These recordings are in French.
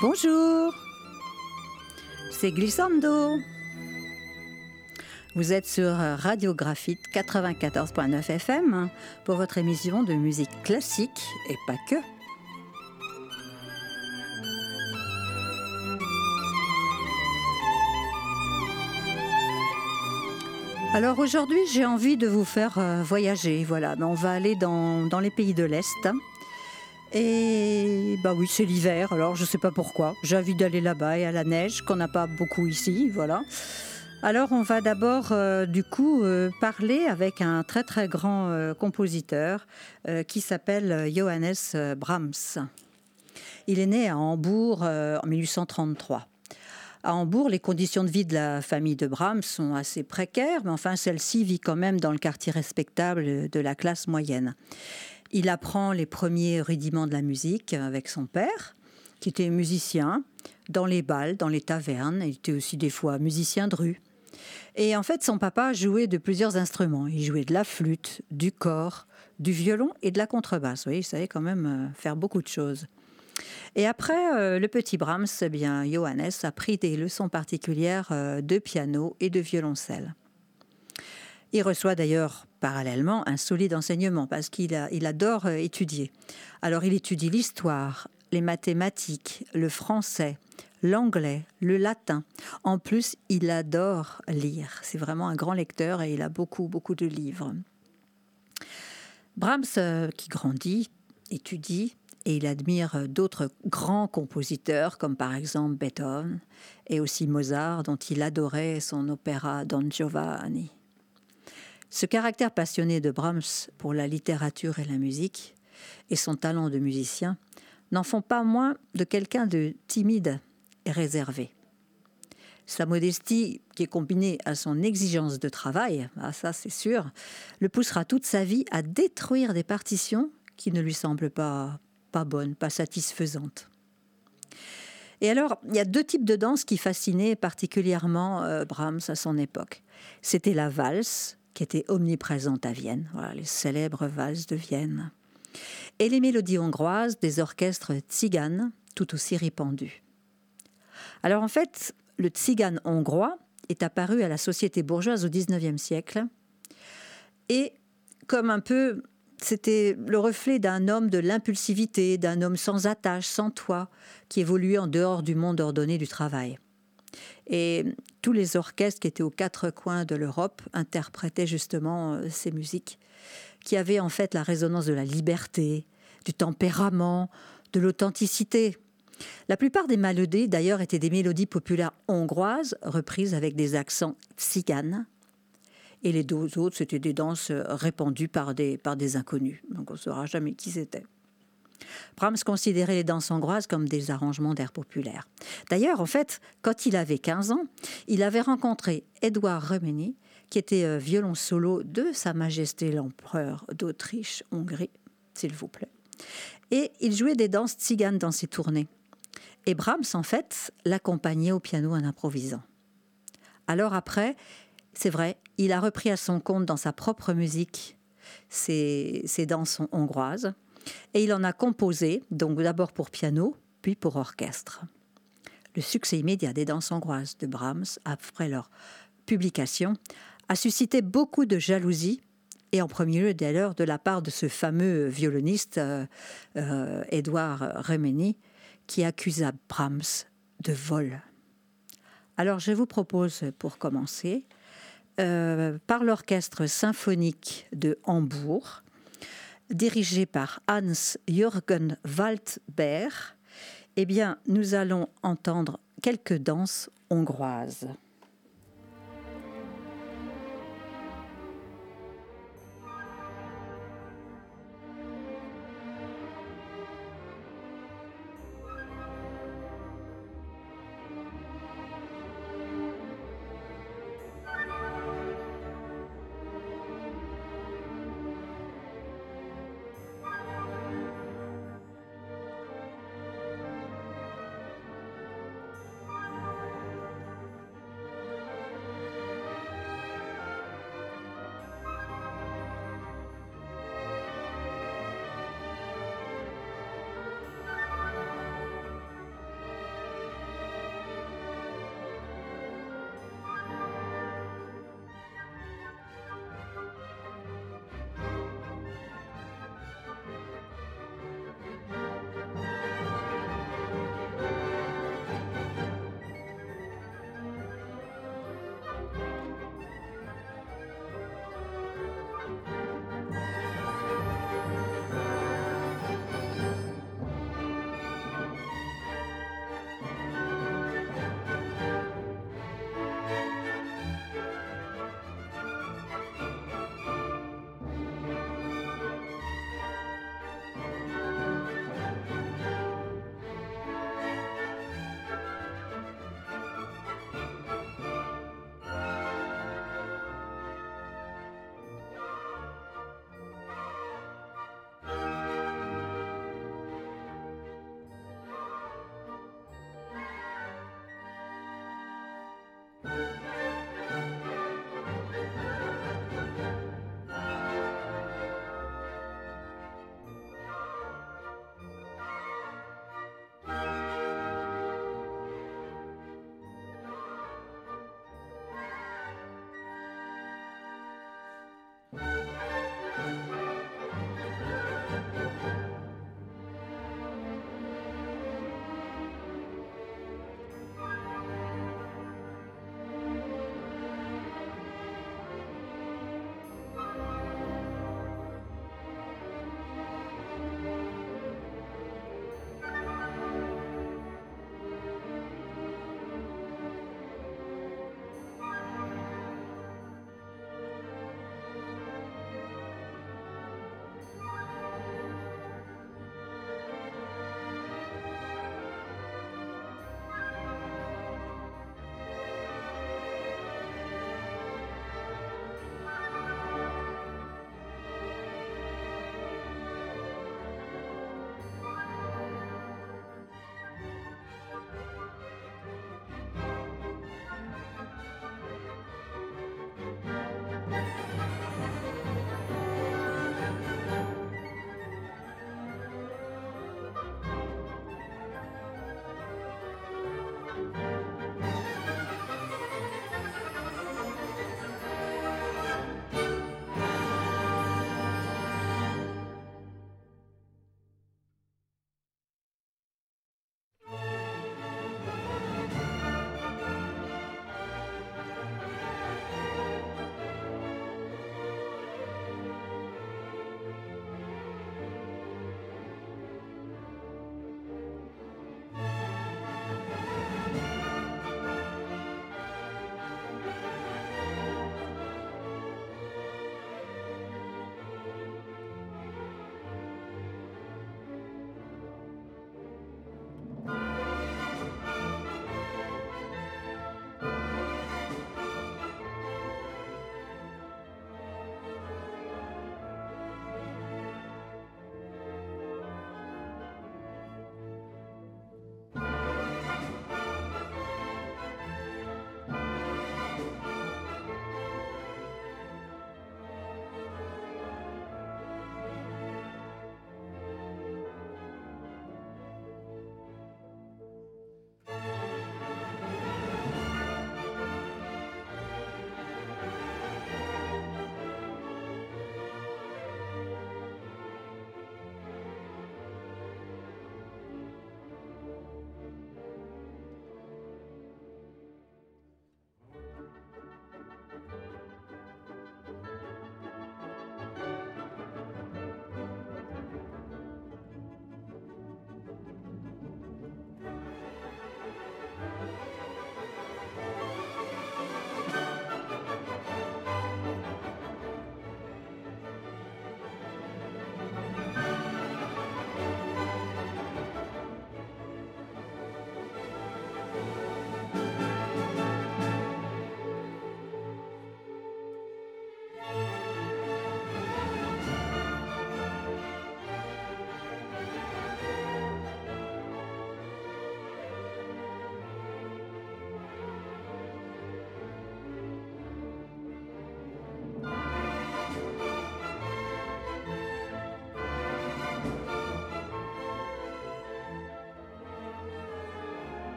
Bonjour, c'est Glissando. Vous êtes sur Radio Graphite 94.9 FM pour votre émission de musique classique et pas que. Alors aujourd'hui, j'ai envie de vous faire voyager. Voilà, on va aller dans les pays de l'Est. Et bah oui, c'est l'hiver, alors je ne sais pas pourquoi. J'ai envie d'aller là-bas et à la neige, qu'on n'a pas beaucoup ici, voilà. Alors on va d'abord parler avec un très très grand compositeur qui s'appelle Johannes Brahms. Il est né à Hambourg en 1833. À Hambourg, les conditions de vie de la famille de Brahms sont assez précaires, mais enfin celle-ci vit quand même dans le quartier respectable de la classe moyenne. Il apprend les premiers rudiments de la musique avec son père, qui était musicien, dans les bals, dans les tavernes. Il était aussi des fois musicien de rue. Et en fait, son papa jouait de plusieurs instruments. Il jouait de la flûte, du cor, du violon et de la contrebasse. Vous voyez, il savait quand même faire beaucoup de choses. Et après, le petit Brahms, Johannes a pris des leçons particulières de piano et de violoncelle. Il reçoit d'ailleurs parallèlement un solide enseignement parce qu'il adore étudier. Alors il étudie l'histoire, les mathématiques, le français, l'anglais, le latin. En plus, il adore lire. C'est vraiment un grand lecteur et il a beaucoup, beaucoup de livres. Brahms, qui grandit, étudie et il admire d'autres grands compositeurs comme par exemple Beethoven et aussi Mozart dont il adorait son opéra Don Giovanni. Ce caractère passionné de Brahms pour la littérature et la musique et son talent de musicien n'en font pas moins de quelqu'un de timide et réservé. Sa modestie, qui est combinée à son exigence de travail, ça c'est sûr, le poussera toute sa vie à détruire des partitions qui ne lui semblent pas bonnes, pas satisfaisantes. Et alors, il y a deux types de danse qui fascinaient particulièrement Brahms à son époque. C'était la valse, qui était omniprésente à Vienne, voilà, les célèbres valses de Vienne, et les mélodies hongroises des orchestres tziganes, tout aussi répandus. Alors en fait, le tzigane hongrois est apparu à la société bourgeoise au XIXe siècle, et comme un peu, c'était le reflet d'un homme de l'impulsivité, d'un homme sans attache, sans toit, qui évoluait en dehors du monde ordonné du travail. Et tous les orchestres qui étaient aux quatre coins de l'Europe interprétaient justement ces musiques qui avaient en fait la résonance de la liberté, du tempérament, de l'authenticité. La plupart des mélodies d'ailleurs étaient des mélodies populaires hongroises reprises avec des accents tziganes. Et les deux autres, c'était des danses répandues par des inconnus. Donc on ne saura jamais qui c'était. Brahms considérait les danses hongroises comme des arrangements d'air populaires. D'ailleurs, en fait, quand il avait 15 ans, il avait rencontré Édouard Remenyi, qui était violon solo de Sa Majesté l'Empereur d'Autriche-Hongrie, s'il vous plaît. Et il jouait des danses tziganes dans ses tournées. Et Brahms, en fait, l'accompagnait au piano en improvisant. Alors après, c'est vrai, il a repris à son compte dans sa propre musique ces danses hongroises. Et il en a composé, donc d'abord pour piano, puis pour orchestre. Le succès immédiat des danses hongroises de Brahms, après leur publication, a suscité beaucoup de jalousie, et en premier lieu d'ailleurs de la part de ce fameux violoniste Édouard Remenyi, qui accusa Brahms de vol. Alors je vous propose, pour commencer, par l'orchestre symphonique de Hambourg, dirigé par Hans-Jürgen Waldberg, nous allons entendre quelques danses hongroises.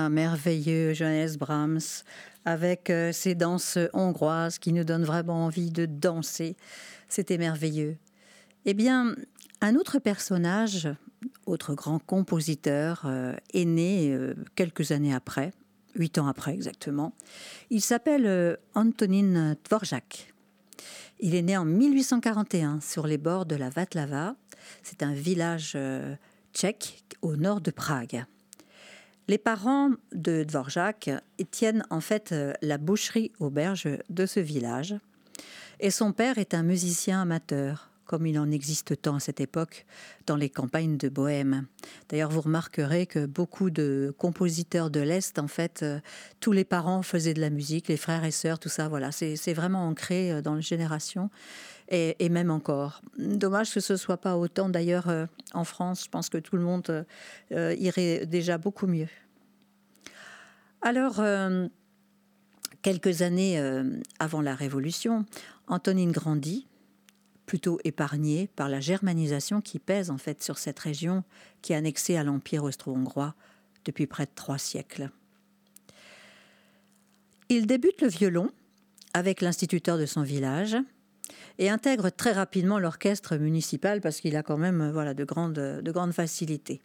merveilleux Johannes Brahms, avec ses danses hongroises qui nous donnent vraiment envie de danser. C'était merveilleux. Eh bien, un autre personnage, autre grand compositeur, est né quelques années après, 8 ans après exactement. Il s'appelle Antonín Dvořák. Il est né en 1841 sur les bords de la Václava. C'est un village tchèque au nord de Prague. Les parents de Dvořák tiennent en fait la boucherie-auberge de ce village. Et son père est un musicien amateur, comme il en existe tant à cette époque dans les campagnes de Bohême. D'ailleurs, vous remarquerez que beaucoup de compositeurs de l'Est, en fait, tous les parents faisaient de la musique, les frères et sœurs, tout ça, voilà. C'est vraiment ancré dans les générations et même encore. Dommage que ce ne soit pas autant d'ailleurs en France. Je pense que tout le monde irait déjà beaucoup mieux. Alors, quelques années avant la Révolution, Antonín grandit, plutôt épargné par la germanisation qui pèse en fait sur cette région qui est annexée à l'Empire austro-hongrois depuis près de 3 siècles. Il débute le violon avec l'instituteur de son village et intègre très rapidement l'orchestre municipal parce qu'il a quand même de grandes facilités.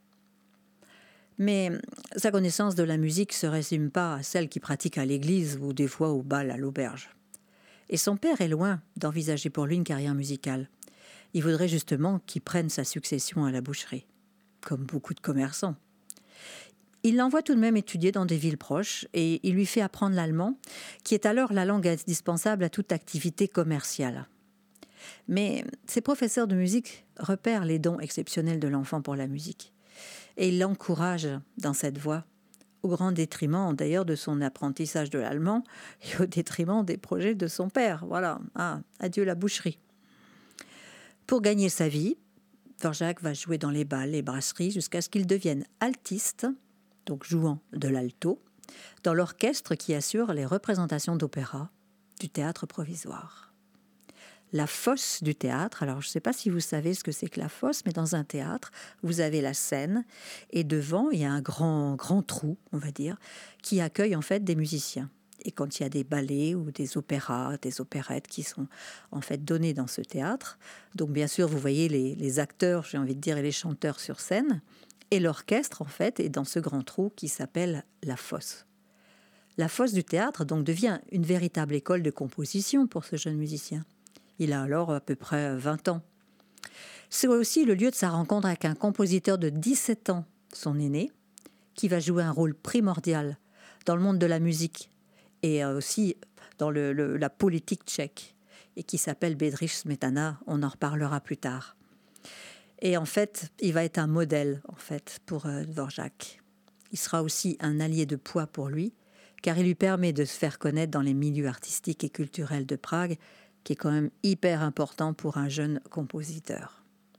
Mais sa connaissance de la musique ne se résume pas à celle qu'il pratique à l'église ou des fois au bal à l'auberge. Et son père est loin d'envisager pour lui une carrière musicale. Il voudrait justement qu'il prenne sa succession à la boucherie, comme beaucoup de commerçants. Il l'envoie tout de même étudier dans des villes proches et il lui fait apprendre l'allemand, qui est alors la langue indispensable à toute activité commerciale. Mais ses professeurs de musique repèrent les dons exceptionnels de l'enfant pour la musique. Et il l'encourage dans cette voie, au grand détriment d'ailleurs de son apprentissage de l'allemand et au détriment des projets de son père. Voilà, adieu la boucherie. Pour gagner sa vie, Dvořák va jouer dans les bals, les brasseries, jusqu'à ce qu'il devienne altiste, donc jouant de l'alto, dans l'orchestre qui assure les représentations d'opéra du théâtre provisoire. La fosse du théâtre, alors je ne sais pas si vous savez ce que c'est que la fosse, mais dans un théâtre, vous avez la scène et devant, il y a un grand trou, on va dire, qui accueille en fait des musiciens. Et quand il y a des ballets ou des opéras, des opérettes qui sont en fait donnés dans ce théâtre, donc bien sûr vous voyez les acteurs, j'ai envie de dire, et les chanteurs sur scène, et l'orchestre en fait est dans ce grand trou qui s'appelle la fosse. La fosse du théâtre donc devient une véritable école de composition pour ce jeune musicien. Il a alors à peu près 20 ans. C'est aussi le lieu de sa rencontre avec un compositeur de 17 ans, son aîné, qui va jouer un rôle primordial dans le monde de la musique et aussi dans la politique tchèque, et qui s'appelle Bedřich Smetana. On en reparlera plus tard. Et en fait, il va être un modèle en fait pour Dvořák. Il sera aussi un allié de poids pour lui, car il lui permet de se faire connaître dans les milieux artistiques et culturels de Prague, qui est quand même hyper important pour un jeune compositeur.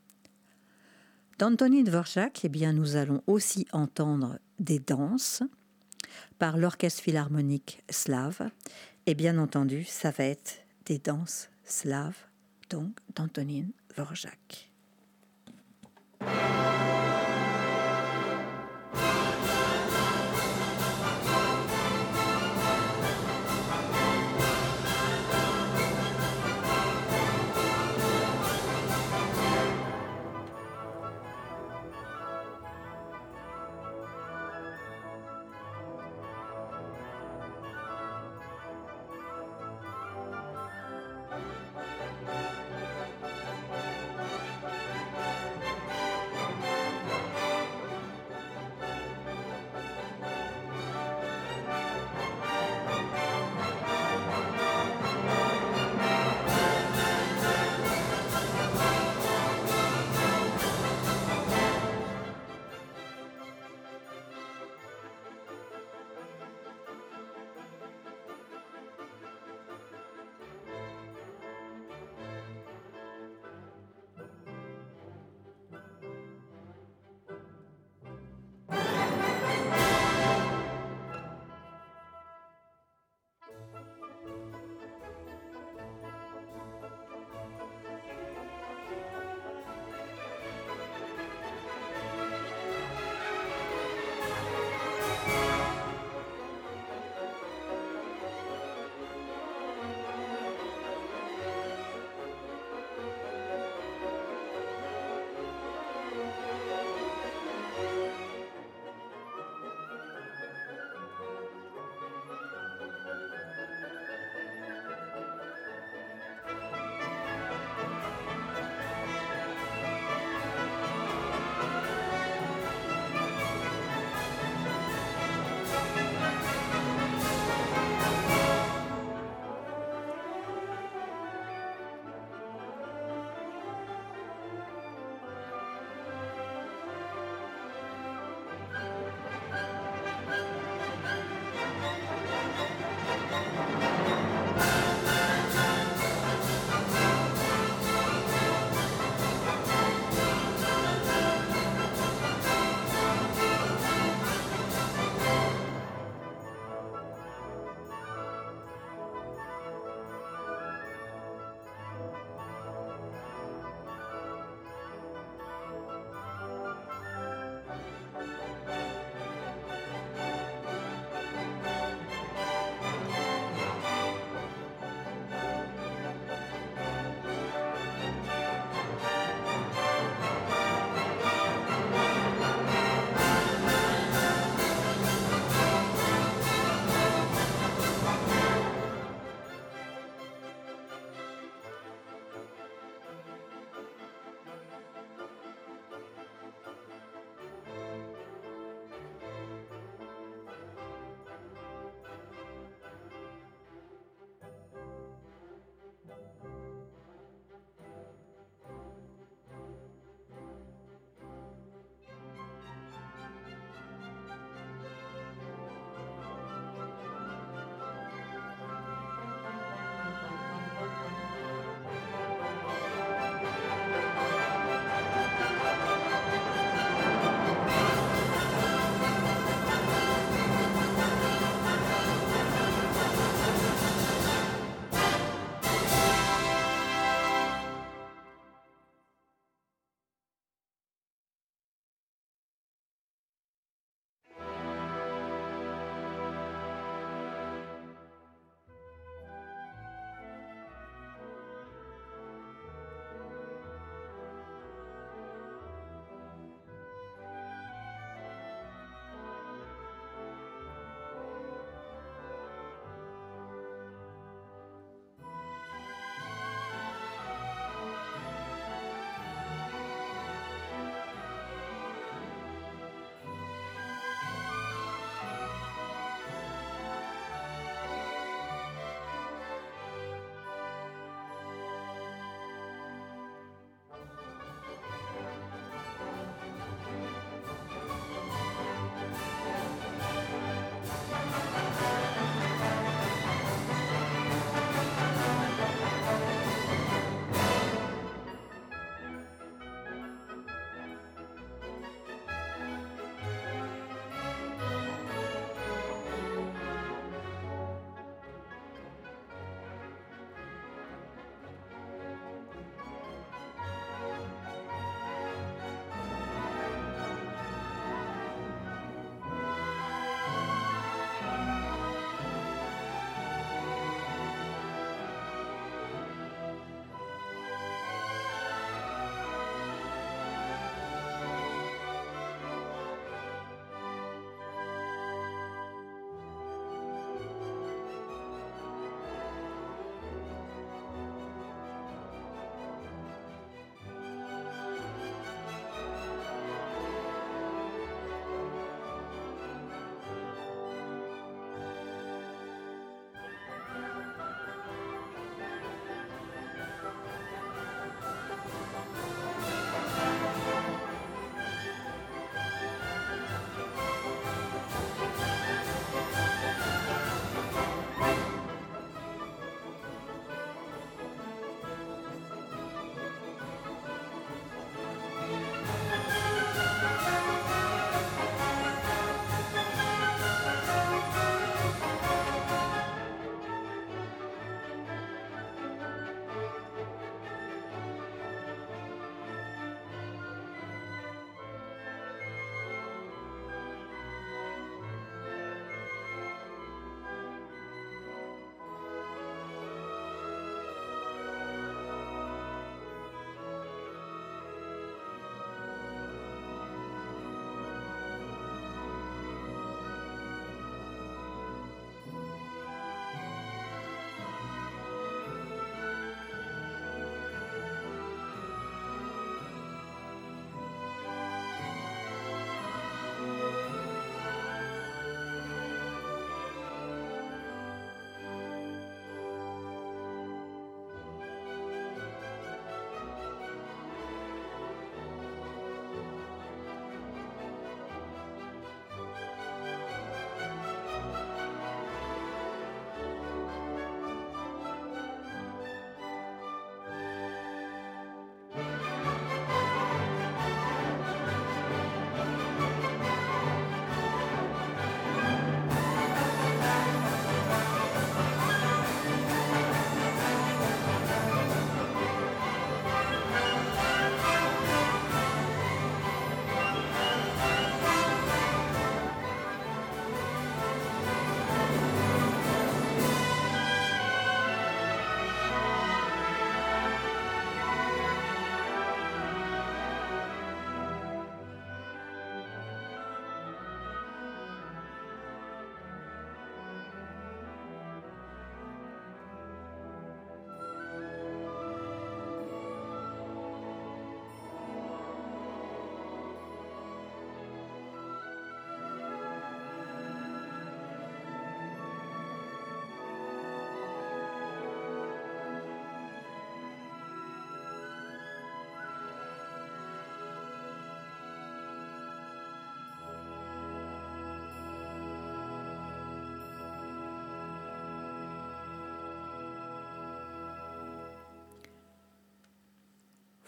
D'Antonín Dvořák, eh bien, nous allons aussi entendre des danses par l'Orchestre Philharmonique Slave. Et bien entendu, ça va être des danses slaves, donc d'Antonín Dvořák.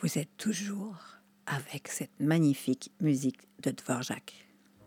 vous êtes toujours avec cette magnifique musique de Dvorak.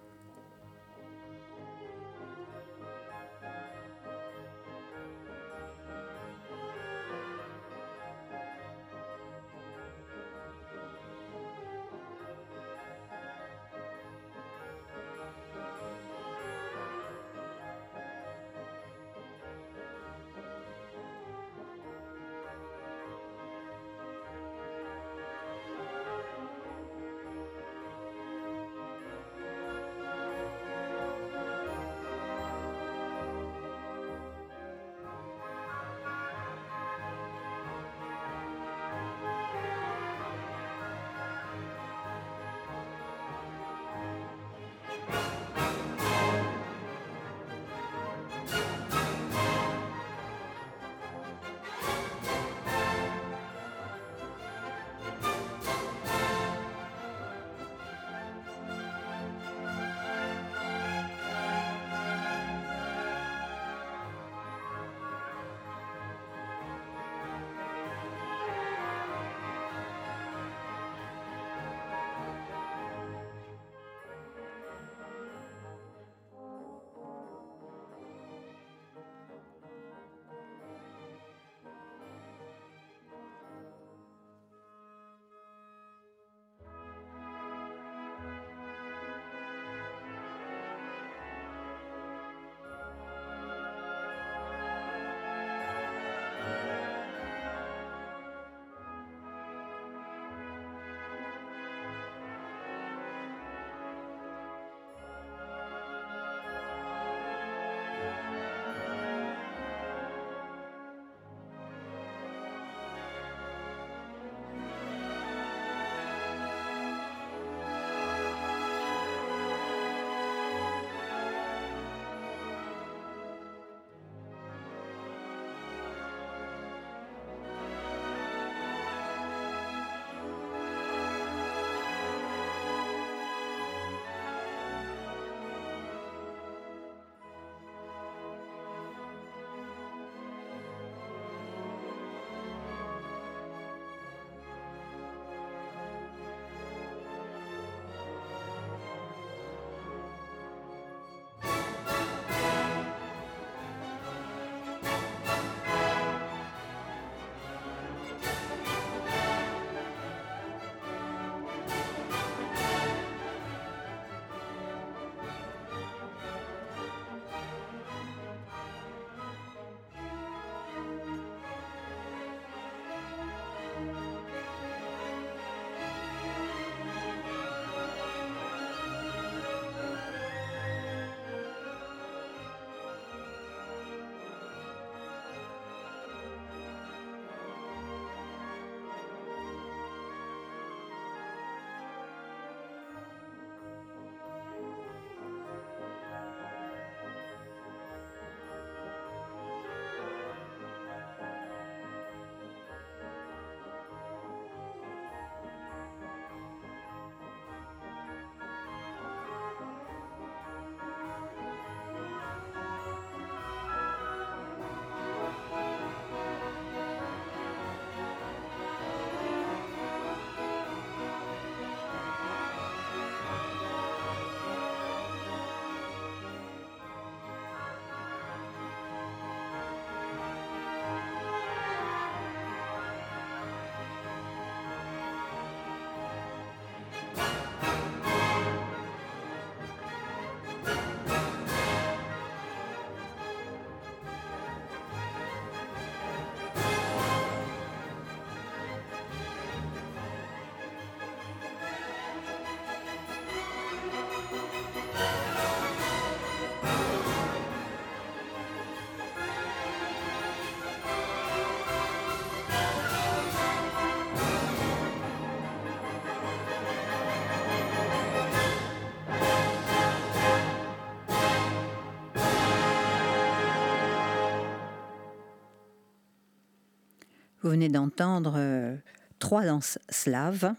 Vous venez d'entendre 3 danses slaves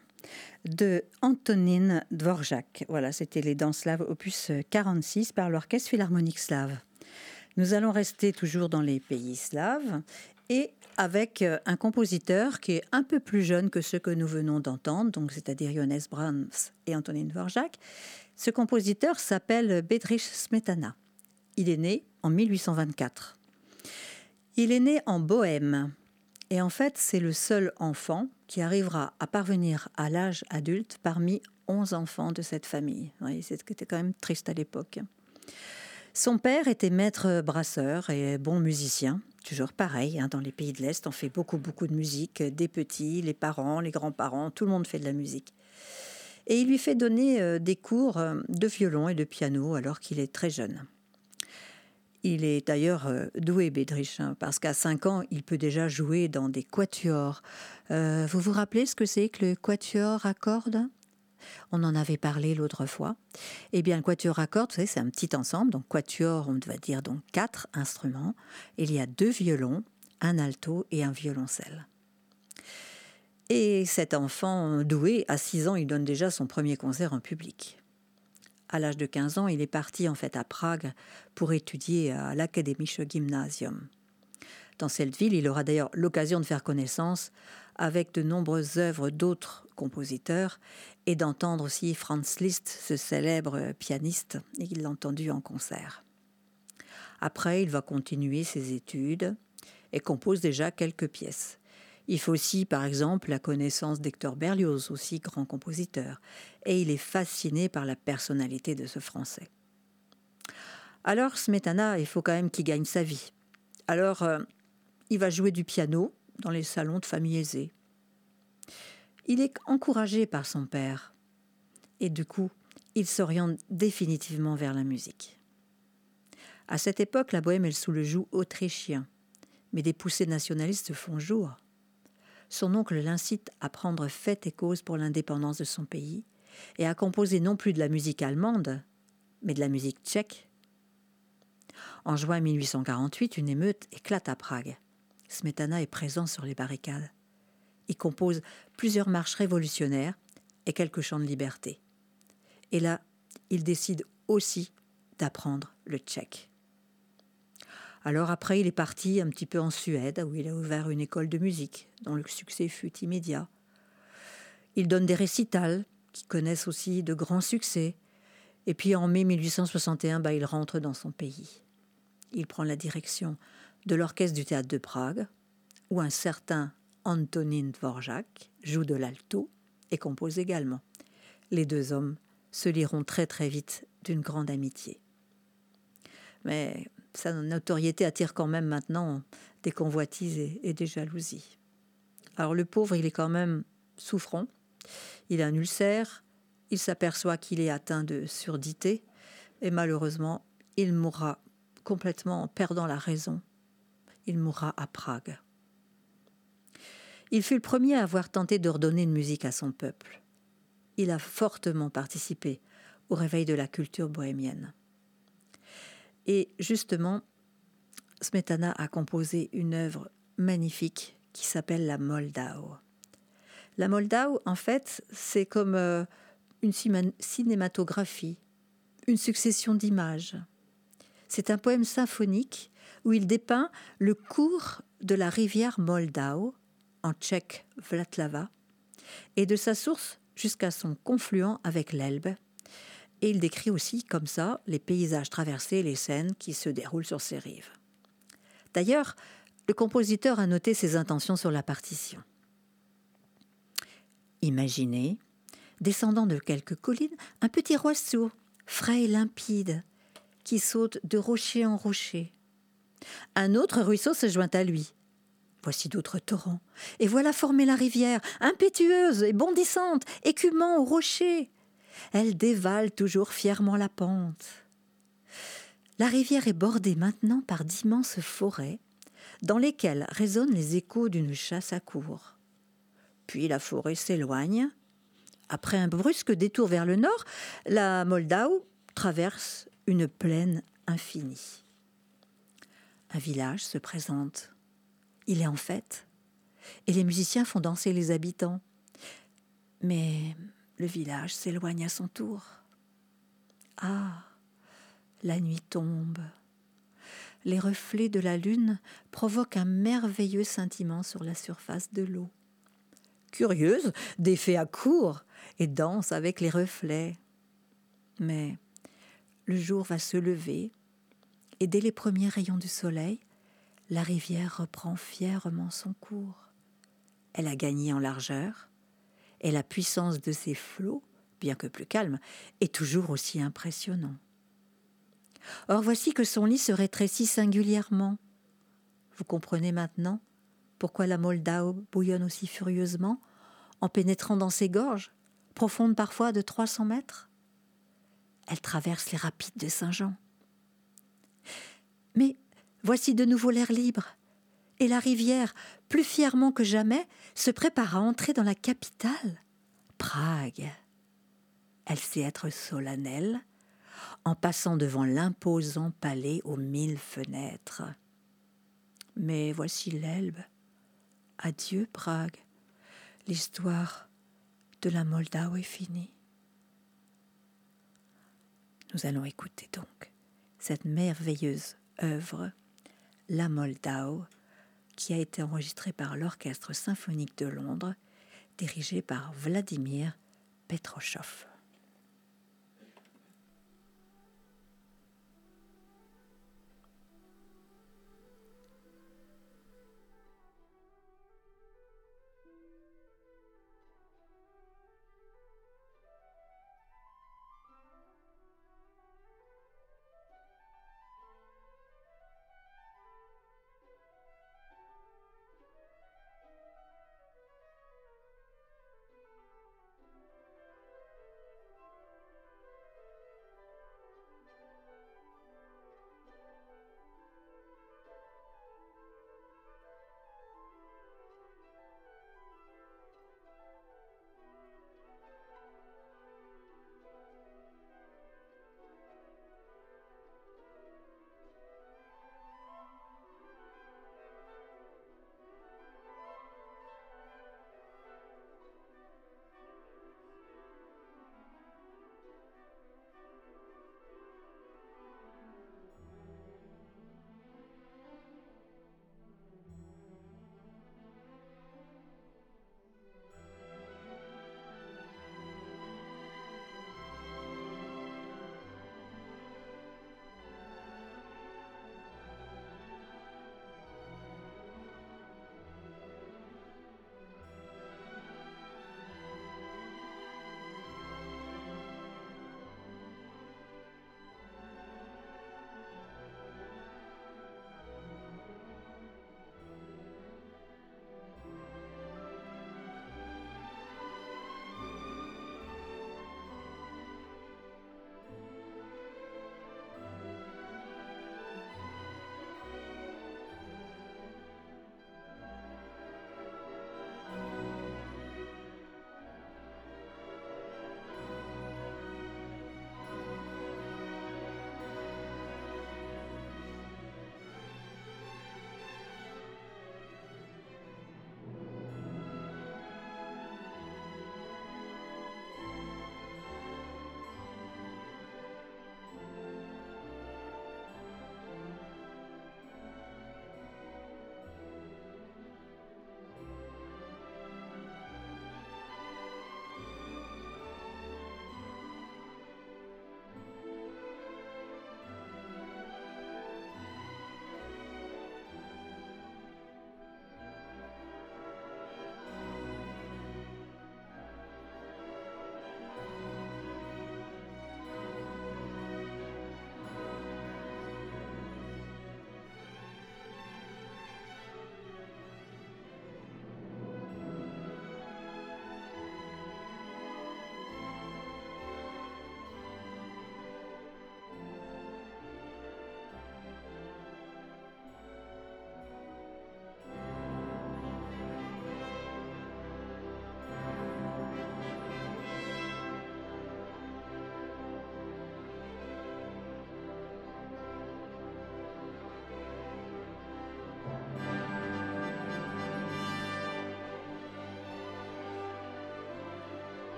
de Antonín Dvořák. Voilà, c'était les danses slaves opus 46 par l'Orchestre Philharmonique Slave. Nous allons rester toujours dans les pays slaves et avec un compositeur qui est un peu plus jeune que ceux que nous venons d'entendre, donc c'est-à-dire Johannes Brahms et Antonín Dvořák. Ce compositeur s'appelle Bedřich Smetana. Il est né en 1824. Il est né en Bohême. Et en fait, c'est le seul enfant qui arrivera à parvenir à l'âge adulte parmi 11 enfants de cette famille. Oui, c'était quand même triste à l'époque. Son père était maître brasseur et bon musicien. Toujours pareil, dans les pays de l'Est, on fait beaucoup de musique. Des petits, les parents, les grands-parents, tout le monde fait de la musique. Et il lui fait donner des cours de violon et de piano alors qu'il est très jeune. Il est d'ailleurs doué, Bedřich, parce qu'à 5 ans, il peut déjà jouer dans des quatuors. Vous vous rappelez ce que c'est que le quatuor à cordes ? On en avait parlé l'autre fois. Eh bien, le quatuor à cordes, vous savez, c'est un petit ensemble. Donc, quatuor, on va dire donc 4 instruments. Il y a 2 violons, un alto et un violoncelle. Et cet enfant doué, à 6 ans, il donne déjà son premier concert en public. À l'âge de 15 ans, il est parti en fait à Prague pour étudier à l'Academische Gymnasium. Dans cette ville, il aura d'ailleurs l'occasion de faire connaissance avec de nombreuses œuvres d'autres compositeurs et d'entendre aussi Franz Liszt, ce célèbre pianiste, et il l'a entendu en concert. Après, il va continuer ses études et compose déjà quelques pièces. Il faut aussi, par exemple, la connaissance d'Hector Berlioz, aussi grand compositeur, et il est fasciné par la personnalité de ce Français. Alors, Smetana, il faut quand même qu'il gagne sa vie. Alors, il va jouer du piano dans les salons de famille aisée. Il est encouragé par son père, et du coup, il s'oriente définitivement vers la musique. À cette époque, la Bohême est sous le joug autrichien, mais des poussées nationalistes se font jour. Son oncle l'incite à prendre fait et cause pour l'indépendance de son pays et à composer non plus de la musique allemande, mais de la musique tchèque. En juin 1848, une émeute éclate à Prague. Smetana est présent sur les barricades. Il compose plusieurs marches révolutionnaires et quelques chants de liberté. Et là, il décide aussi d'apprendre le tchèque. Alors après, il est parti un petit peu en Suède, où il a ouvert une école de musique, dont le succès fut immédiat. Il donne des récitals, qui connaissent aussi de grands succès. Et puis en mai 1861, il rentre dans son pays. Il prend la direction de l'orchestre du théâtre de Prague, où un certain Antonín Dvořák joue de l'alto et compose également. Les 2 hommes se lieront très très vite d'une grande amitié. Mais sa notoriété attire quand même maintenant des convoitises et des jalousies. Alors le pauvre, il est quand même souffrant. Il a un ulcère, il s'aperçoit qu'il est atteint de surdité et malheureusement, il mourra complètement en perdant la raison. Il mourra à Prague. Il fut le premier à avoir tenté de redonner une musique à son peuple. Il a fortement participé au réveil de la culture bohémienne. Et justement, Smetana a composé une œuvre magnifique qui s'appelle la Moldau. La Moldau, en fait, c'est comme une cinématographie, une succession d'images. C'est un poème symphonique où il dépeint le cours de la rivière Moldau, en tchèque Vltava, et de sa source jusqu'à son confluent avec l'Elbe. Et il décrit aussi, comme ça, les paysages traversés et les scènes qui se déroulent sur ses rives. D'ailleurs, le compositeur a noté ses intentions sur la partition. Imaginez, descendant de quelques collines, un petit ruisseau, frais et limpide, qui saute de rocher en rocher. Un autre ruisseau se joint à lui. Voici d'autres torrents, et voilà former la rivière, impétueuse et bondissante, écumant au rocher. Elle dévale toujours fièrement la pente. La rivière est bordée maintenant par d'immenses forêts, dans lesquelles résonnent les échos d'une chasse à courre. Puis la forêt s'éloigne. Après un brusque détour vers le nord, la Moldau traverse une plaine infinie. Un village se présente. Il est en fête, et les musiciens font danser les habitants. Mais le village s'éloigne à son tour. Ah, la nuit tombe. les reflets de la lune provoquent un merveilleux scintillement sur la surface de l'eau. Curieuse, défait à court et danse avec les reflets. Mais le jour va se lever et dès les premiers rayons du soleil, la rivière reprend fièrement son cours. Elle a gagné en largeur et la puissance de ses flots, bien que plus calme, est toujours aussi impressionnant. Or voici que son lit se rétrécit singulièrement. Vous comprenez maintenant pourquoi la Moldau bouillonne aussi furieusement en pénétrant dans ses gorges, profondes parfois de 300 mètres. Elle traverse les rapides de Saint-Jean. Mais voici de nouveau l'air libre, et la rivière, plus fièrement que jamais, se prépare à entrer dans la capitale, Prague. Elle sait être solennelle, en passant devant l'imposant palais aux 1000 fenêtres. Mais voici l'Elbe. Adieu Prague. L'histoire de la Moldau est finie. Nous allons écouter donc cette merveilleuse œuvre, La Moldau, qui a été enregistrée par l'Orchestre symphonique de Londres, dirigé par Vladimir Petrochov.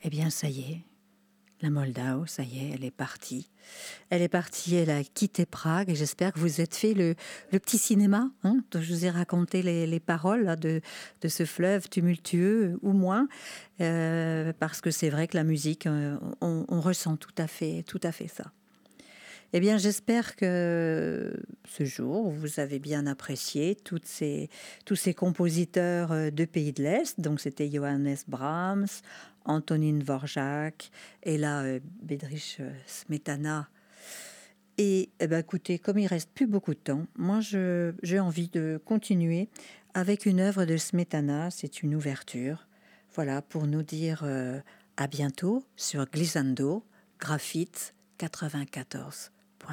Eh bien, ça y est, la Moldau, ça y est, elle est partie. Elle est partie, elle a quitté Prague et j'espère que vous êtes fait le petit cinéma dont je vous ai raconté les paroles là, de ce fleuve tumultueux ou moins, parce que c'est vrai que la musique, on ressent tout à fait ça. Eh bien, j'espère que ce jour, vous avez bien apprécié tous ces compositeurs de pays de l'Est. Donc, c'était Johannes Brahms, Antonín Dvořák et là, Bedřich Smetana. Et écoutez, comme il reste plus beaucoup de temps, moi, j'ai envie de continuer avec une œuvre de Smetana. C'est une ouverture, voilà, pour nous dire à bientôt sur Glissando, Graphite 94.9.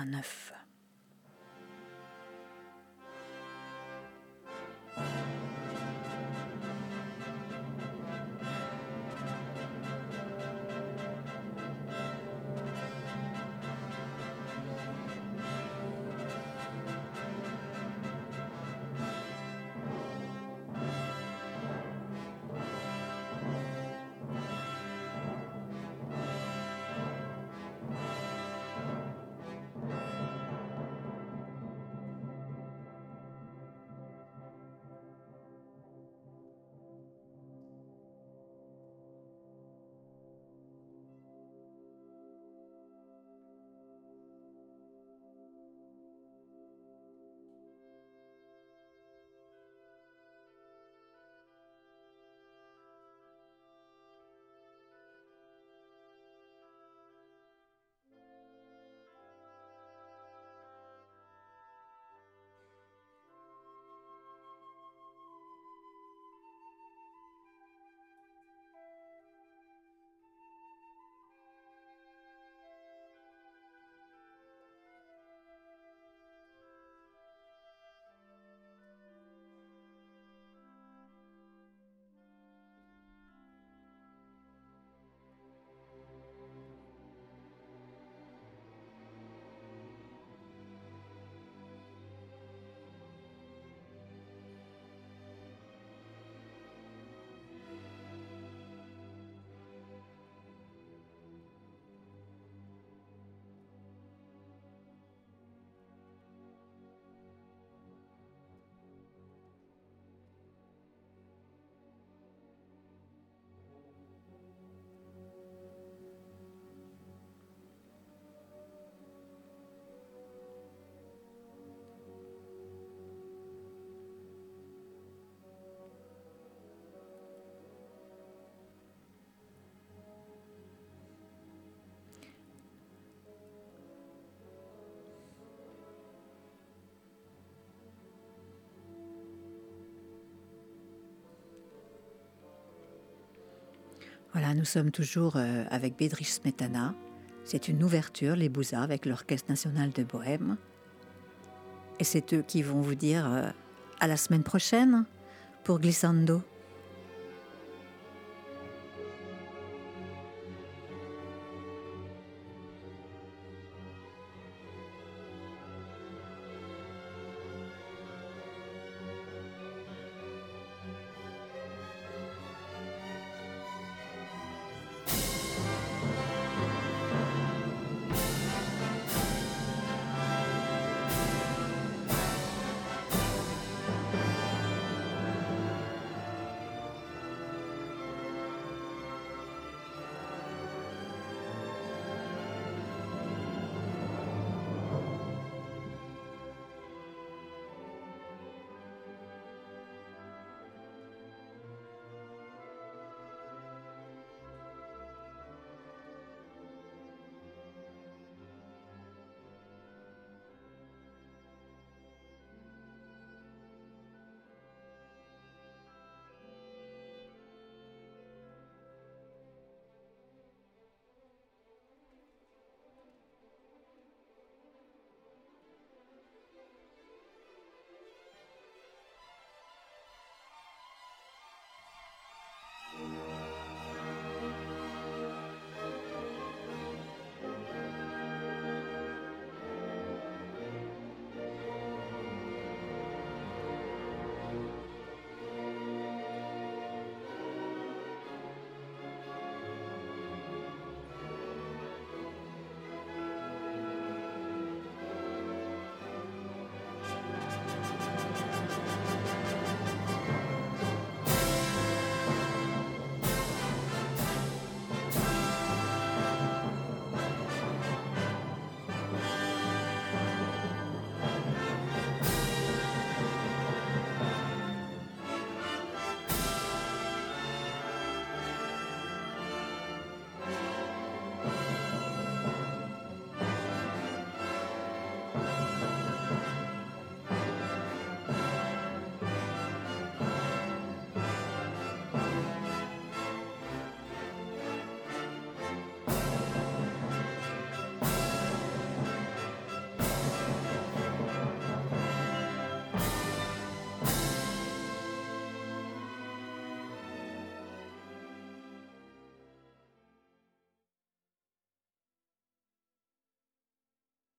Voilà, nous sommes toujours avec Bedřich Smetana. C'est une ouverture, les Bouzas, avec l'Orchestre national de Bohême. Et c'est eux qui vont vous dire à la semaine prochaine pour Glissando.